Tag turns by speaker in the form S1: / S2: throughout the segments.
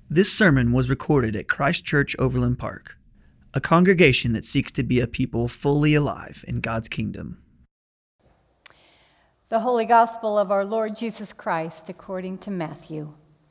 S1: This sermon was recorded at Christ Church Overland Park, a congregation that seeks to be a people fully alive in God's kingdom.
S2: The Holy Gospel of our Lord Jesus Christ according to Matthew.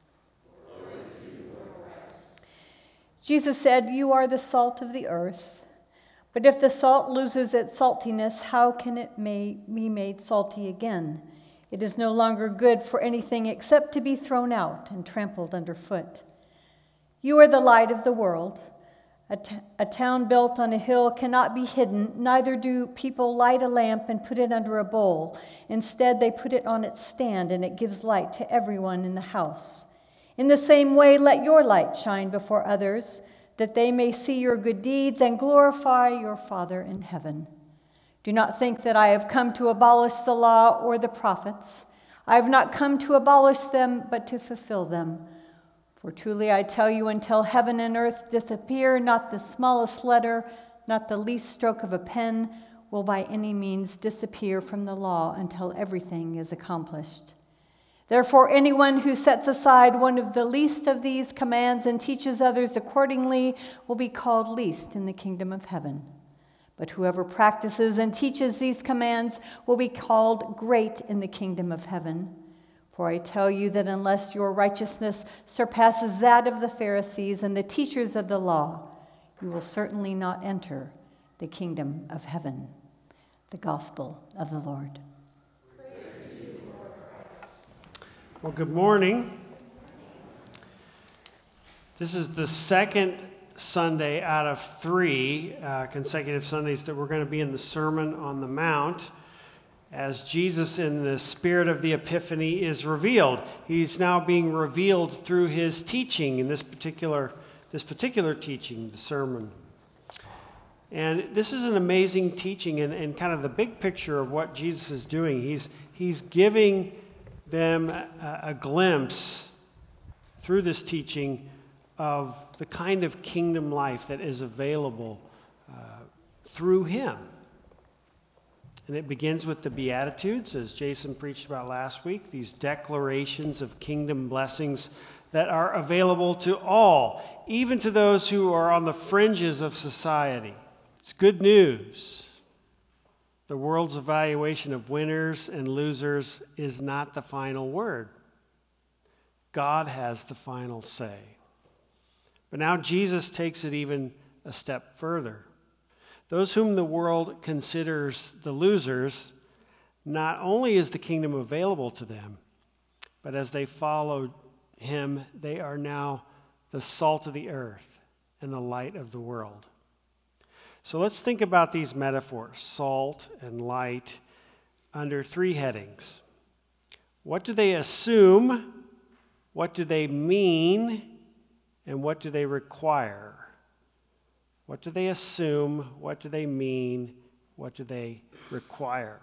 S2: Jesus said, "You are the salt of the earth, but if the salt loses its saltiness, how can it be made salty again? It is no longer good for anything except to be thrown out and trampled underfoot. You are the light of the world. A town built on a hill cannot be hidden, neither do people light a lamp and put it under a bowl. Instead, they put it on its stand, and it gives light to everyone in the house. In the same way, let your light shine before others, that they may see your good deeds and glorify your Father in heaven. Do not think that I have come to abolish the law or the prophets. I have not come to abolish them, but to fulfill them. For truly I tell you, until heaven and earth disappear, not the smallest letter, not the least stroke of a pen will by any means disappear from the law until everything is accomplished. Therefore, anyone who sets aside one of the least of these commands and teaches others accordingly will be called least in the kingdom of heaven. But whoever practices and teaches these commands will be called great in the kingdom of heaven. For I tell you that unless your righteousness surpasses that of the Pharisees and the teachers of the law, you will certainly not enter the kingdom of heaven." The Gospel of the Lord.
S3: Praise to you, Lord Christ. Well, good morning. This is the second Sunday out of three consecutive Sundays that we're going to be in the Sermon on the Mount. As Jesus, in the spirit of the Epiphany, is revealed. He's now being revealed through his teaching in this particular teaching, the sermon. And this is an amazing teaching and kind of the big picture of what Jesus is doing. He's giving them a glimpse through this teaching of the kind of kingdom life that is available through him. And it begins with the Beatitudes, as Jason preached about last week, these declarations of kingdom blessings that are available to all, even to those who are on the fringes of society. It's good news. The world's evaluation of winners and losers is not the final word. God has the final say. But now Jesus takes it even a step further. Those whom the world considers the losers, not only is the kingdom available to them, but as they follow him, they are now the salt of the earth and the light of the world. So let's think about these metaphors, salt and light, under three headings. What do they assume? What do they mean? And what do they require? What do they assume? What do they mean? What do they require?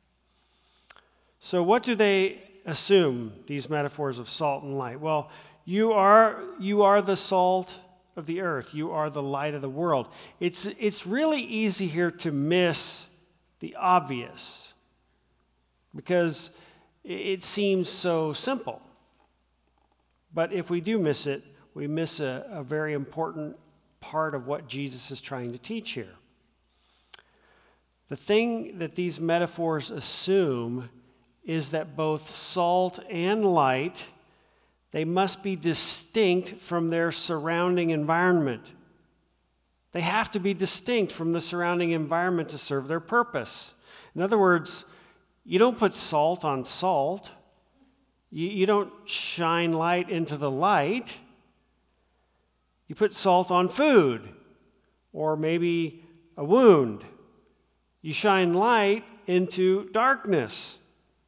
S3: So what do they assume, these metaphors of salt and light? Well, you are the salt of the earth. You are the light of the world. It's really easy here to miss the obvious because it seems so simple. But if we do miss it, we miss a very important part of what Jesus is trying to teach here. The thing that these metaphors assume is that both salt and light, they must be distinct from their surrounding environment. They have to be distinct from the surrounding environment to serve their purpose. In other words, you don't put salt on salt. You don't shine light into the light. You put salt on food, or maybe a wound. You shine light into darkness.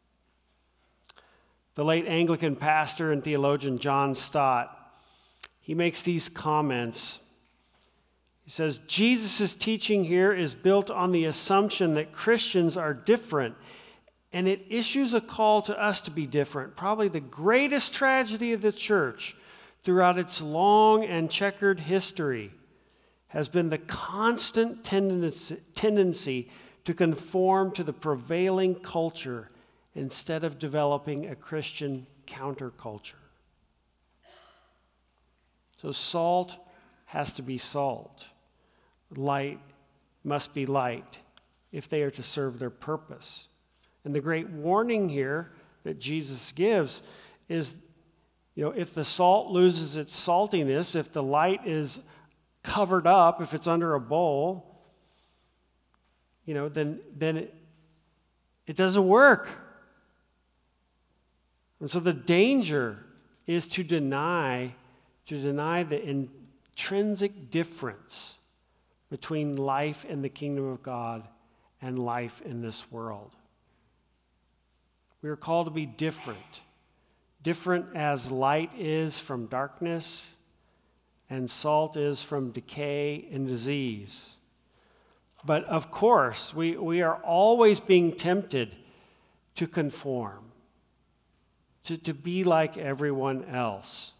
S3: The late Anglican pastor and theologian John Stott, he makes these comments. He says, Jesus' teaching here is built on the assumption that Christians are different, and it issues a call to us to be different. Probably the greatest tragedy of the church throughout its long and checkered history has been the constant tendency to conform to the prevailing culture instead of developing a Christian counterculture. So salt has to be salt. Light must be light if they are to serve their purpose. And the great warning here that Jesus gives is, if the salt loses its saltiness, if the light is covered up, if it's under a bowl, then it doesn't work. And so the danger is to deny the intrinsic difference between life in the kingdom of God and life in this world. We are called to be different. Different as light is from darkness and salt is from decay and disease. But of course, we are always being tempted to conform, to be like everyone else.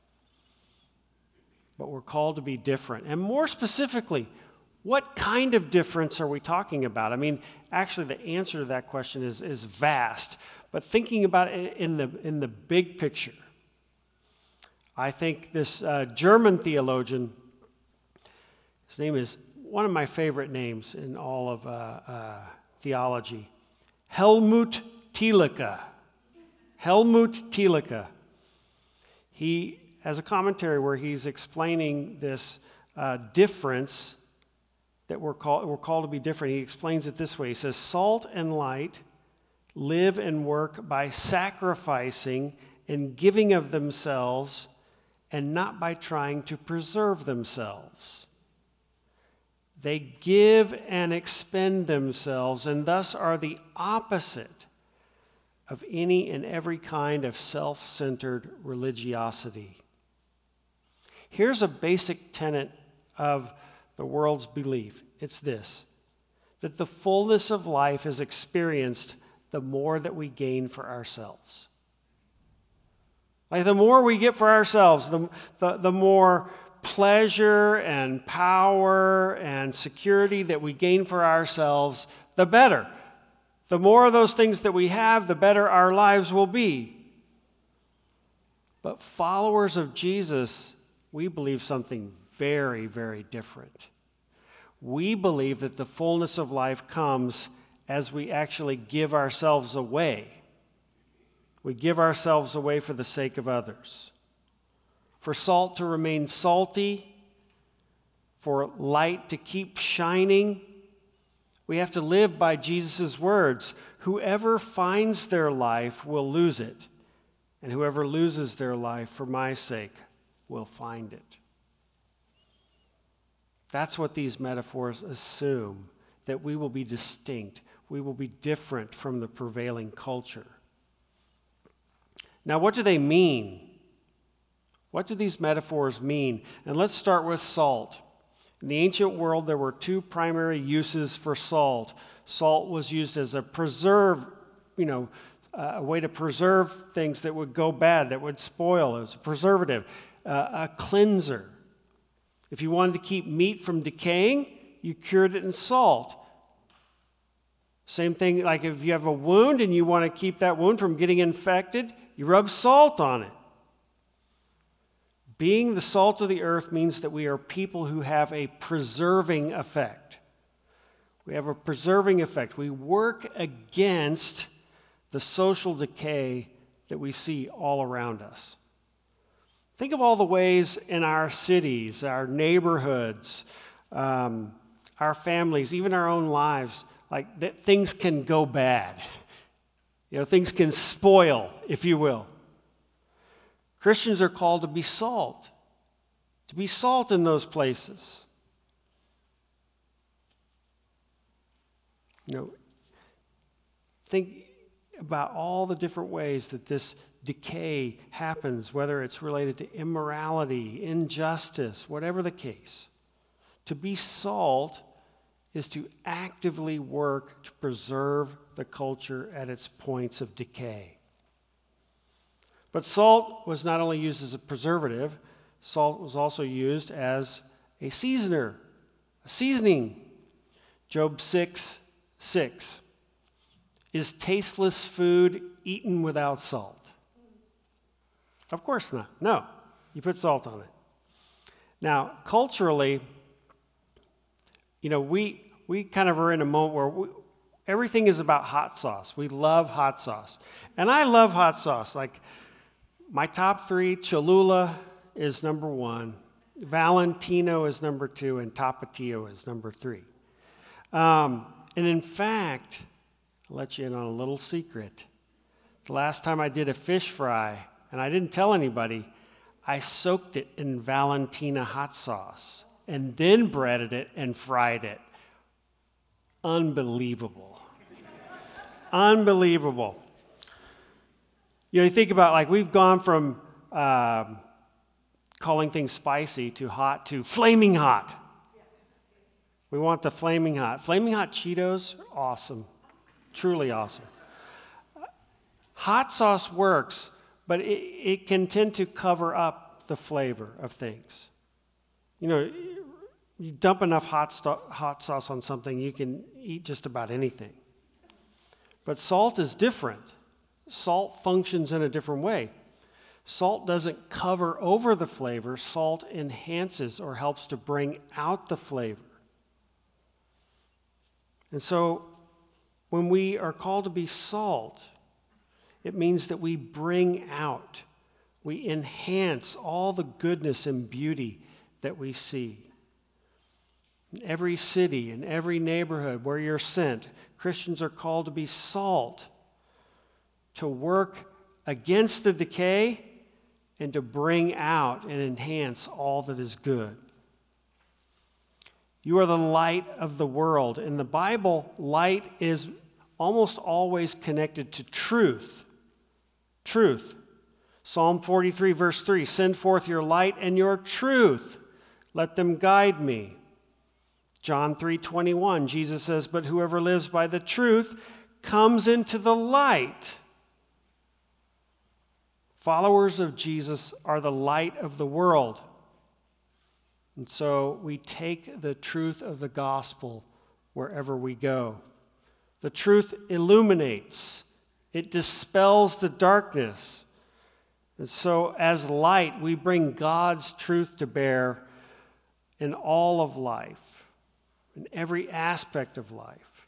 S3: But we're called to be different. And more specifically, what kind of difference are we talking about? I mean, actually, the answer to that question is vast. But thinking about it in the big picture, I think this German theologian, his name is one of my favorite names in all of theology, Helmut Thielicke. Helmut Thielicke. He has a commentary where he's explaining this difference that we're called to be different. He explains it this way. He says, salt and light live and work by sacrificing and giving of themselves and not by trying to preserve themselves. They give and expend themselves and thus are the opposite of any and every kind of self-centered religiosity. Here's a basic tenet of the world's belief. It's this, that the fullness of life is experienced the more that we gain for ourselves. Like the more we get for ourselves, the more pleasure and power and security that we gain for ourselves, the better. The more of those things that we have, the better our lives will be. But followers of Jesus, we believe something very, very different. We believe that the fullness of life comes as we actually give ourselves away. We give ourselves away for the sake of others. For salt to remain salty, for light to keep shining, we have to live by Jesus' words. Whoever finds their life will lose it, and whoever loses their life for my sake will find it. That's what these metaphors assume, that we will be distinct. We will be different from the prevailing culture. Now, what do they mean? What do these metaphors mean? And let's start with salt. In the ancient world, there were two primary uses for salt. Salt was used as a preserve, a way to preserve things that would go bad, that would spoil, as a preservative, a cleanser. If you wanted to keep meat from decaying, you cured it in salt. Same thing, like if you have a wound and you want to keep that wound from getting infected, you rub salt on it. Being the salt of the earth means that we are people who have a preserving effect. We have a preserving effect. We work against the social decay that we see all around us. Think of all the ways in our cities, our neighborhoods, our families, even our own lives, like that things can go bad. Things can spoil, if you will. Christians are called to be salt in those places. Think about all the different ways that this decay happens, whether it's related to immorality, injustice, whatever the case. To be salt is to actively work to preserve the culture at its points of decay. But salt was not only used as a preservative, salt was also used as a seasoner, a seasoning. Job 6:6. Is tasteless food eaten without salt? Of course not. No, you put salt on it. Now, culturally, we kind of are in a moment where everything is about hot sauce. We love hot sauce. And I love hot sauce. Like, my top 3, Cholula is number 1, Valentino is number 2, and Tapatio is number 3. And in fact, I'll let you in on a little secret. The last time I did a fish fry, and I didn't tell anybody, I soaked it in Valentina hot sauce and then breaded it and fried it. Unbelievable. Unbelievable. You think about, like, we've gone from calling things spicy to hot to flaming hot. We want the flaming hot. Flaming hot Cheetos are awesome. Truly awesome. Hot sauce works, but it can tend to cover up the flavor of things. You dump enough hot sauce on something, you can eat just about anything. But salt is different. Salt functions in a different way. Salt doesn't cover over the flavor. Salt enhances or helps to bring out the flavor. And so when we are called to be salt, it means that we bring out, we enhance all the goodness and beauty that we see. In every city, in every neighborhood where you're sent, Christians are called to be salt, to work against the decay and to bring out and enhance all that is good. You are the light of the world. In the Bible, light is almost always connected to truth. Truth. Psalm 43, verse 3, send forth your light and your truth. Let them guide me. John 3:21, Jesus says, but whoever lives by the truth comes into the light. Followers of Jesus are the light of the world. And so we take the truth of the gospel wherever we go. The truth illuminates. It dispels the darkness. And so as light, we bring God's truth to bear in all of life, in every aspect of life.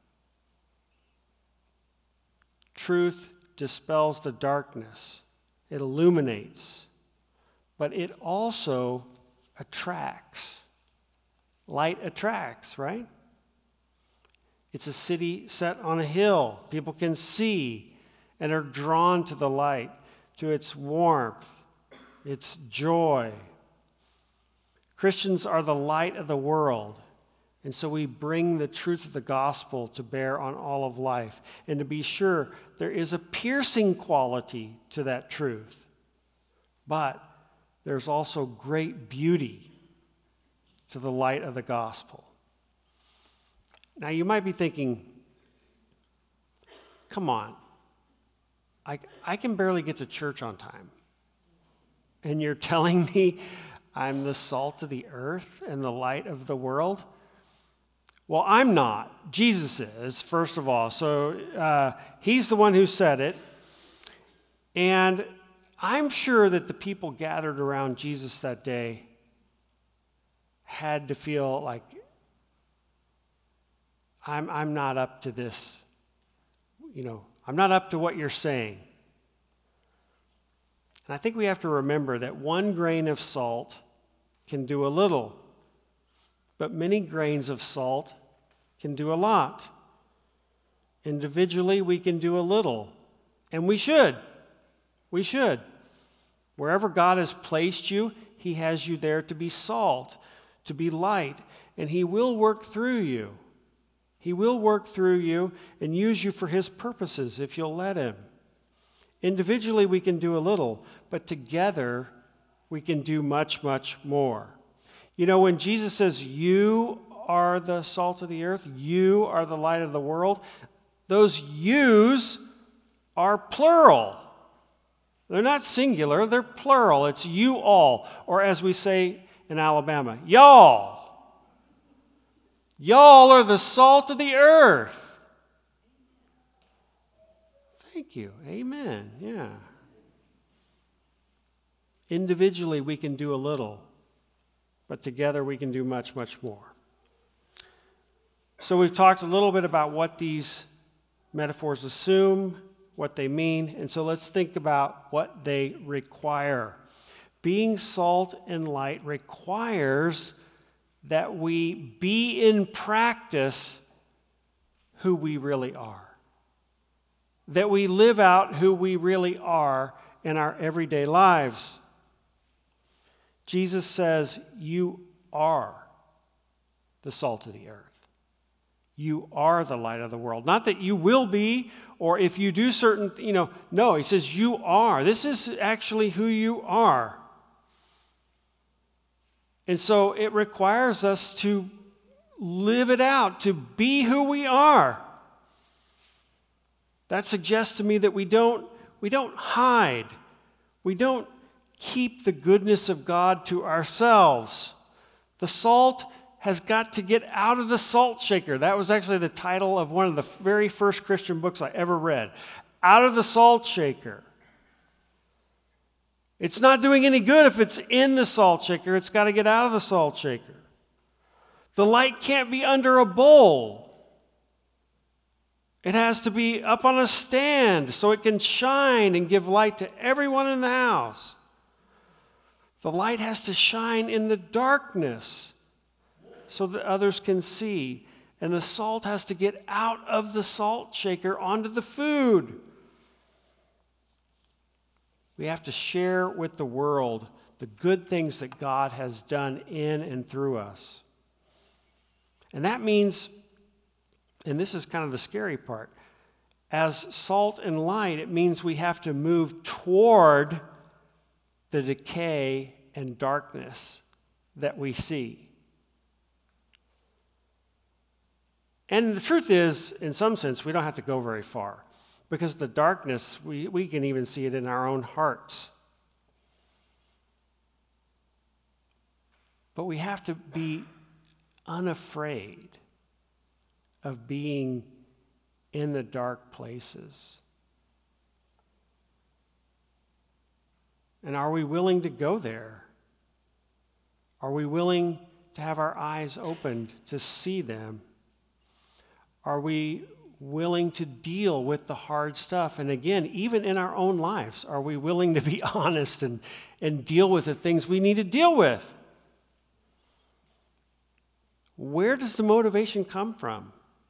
S3: Truth dispels the darkness. It illuminates, but it also attracts. Light attracts, right? It's a city set on a hill. People can see and are drawn to the light, to its warmth, its joy. Christians are the light of the world, and so we bring the truth of the gospel to bear on all of life. And to be sure, there is a piercing quality to that truth, but there's also great beauty to the light of the gospel. Now, you might be thinking, come on, I can barely get to church on time. And you're telling me I'm the salt of the earth and the light of the world? Well, I'm not. Jesus is, first of all. So he's the one who said it. And I'm sure that the people gathered around Jesus that day had to feel like, I'm not up to this. I'm not up to what you're saying. And I think we have to remember that one grain of salt can do a little, but many grains of salt can do a lot. Individually, we can do a little, and we should. We should. Wherever God has placed you, He has you there to be salt, to be light, and He will work through you. He will work through you and use you for His purposes if you'll let Him. Individually, we can do a little, but together, we can do much, much more. When Jesus says, you are the salt of the earth, you are the light of the world, those yous are plural. They're not singular, they're plural. It's you all, or as we say in Alabama, y'all. Y'all are the salt of the earth. Thank you. Amen. Yeah. Individually, we can do a little, but together we can do much, much more. So we've talked a little bit about what these metaphors assume, what they mean, and so let's think about what they require. Being salt and light requires that we be in practice who we really are. That we live out who we really are in our everyday lives. Jesus says, you are the salt of the earth. You are the light of the world. Not that you will be, or if you do certain, no, he says you are. This is actually who you are. And so it requires us to live it out, to be who we are. That suggests to me that we don't hide. We don't keep the goodness of God to ourselves. The salt has got to get out of the salt shaker. That was actually the title of one of the very first Christian books I ever read. Out of the salt shaker. It's not doing any good if it's in the salt shaker. It's got to get out of the salt shaker. The light can't be under a bowl. It has to be up on a stand so it can shine and give light to everyone in the house. The light has to shine in the darkness so that others can see. And the salt has to get out of the salt shaker onto the food. We have to share with the world the good things that God has done in and through us. And that means, and this is kind of the scary part, as salt and light, it means we have to move toward the decay and darkness that we see. And the truth is, in some sense, we don't have to go very far. Because the darkness, we can even see it in our own hearts. But we have to be unafraid of being in the dark places. And are we willing to go there? Are we willing to have our eyes opened to see them? Are we willing to deal with the hard stuff? And again, even in our own lives, are we willing to be honest and deal with the things we need to deal with? Where does the motivation come from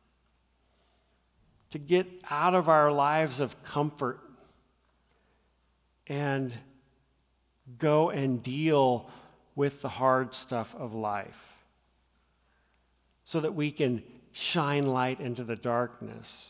S3: to get out of our lives of comfort and go and deal with the hard stuff of life so that we can shine light into the darkness?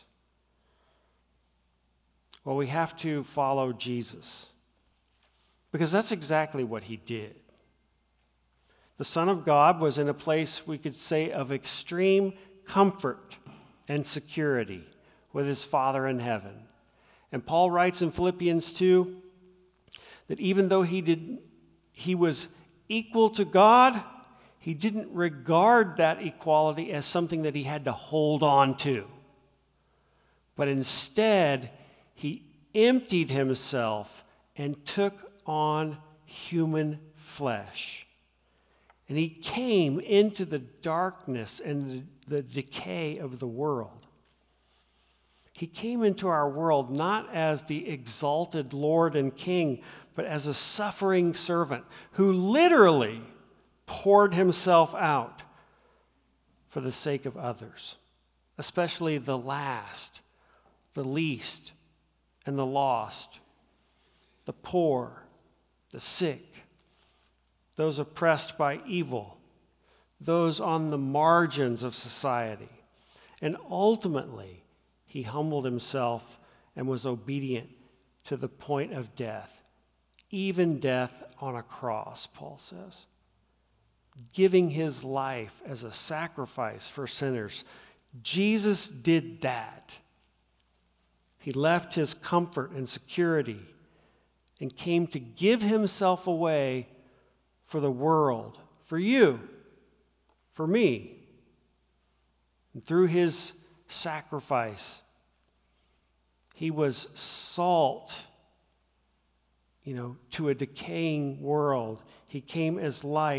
S3: Well, we have to follow Jesus, because that's exactly what he did. The Son of God was in a place, we could say, of extreme comfort and security with his Father in heaven. And Paul writes in Philippians 2 that even though he was equal to God, he didn't regard that equality as something that he had to hold on to. But instead, he emptied himself and took on human flesh. And he came into the darkness and the decay of the world. He came into our world not as the exalted Lord and King, but as a suffering servant who literally poured himself out for the sake of others, especially the last, the least, and the lost, the poor, the sick, those oppressed by evil, those on the margins of society. And ultimately, he humbled himself and was obedient to the point of death, even death on a cross, Paul says. Giving his life as a sacrifice for sinners. Jesus did that. He left his comfort and security and came to give himself away for the world, for you, for me. And through his sacrifice, he was salt, to a decaying world. He came as light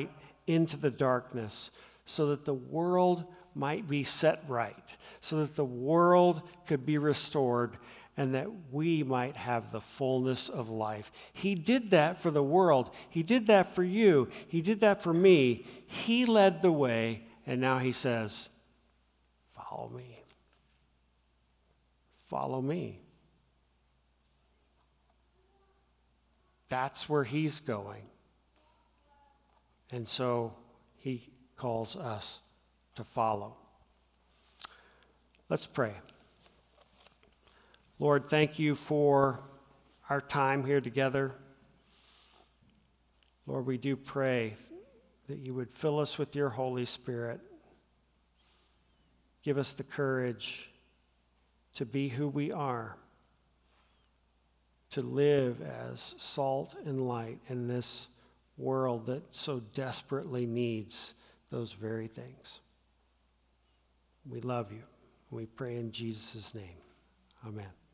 S3: into the darkness so that the world might be set right, so that the world could be restored and that we might have the fullness of life. He did that for the world. He did that for you. He did that for me. He led the way, and now he says, follow me. Follow me. That's where he's going. And so he calls us to follow. Let's pray. Lord, thank you for our time here together. Lord, we do pray that you would fill us with your Holy Spirit. Give us the courage to be who we are, to live as salt and light in this world that so desperately needs those very things. We love you. We pray in Jesus' name. Amen.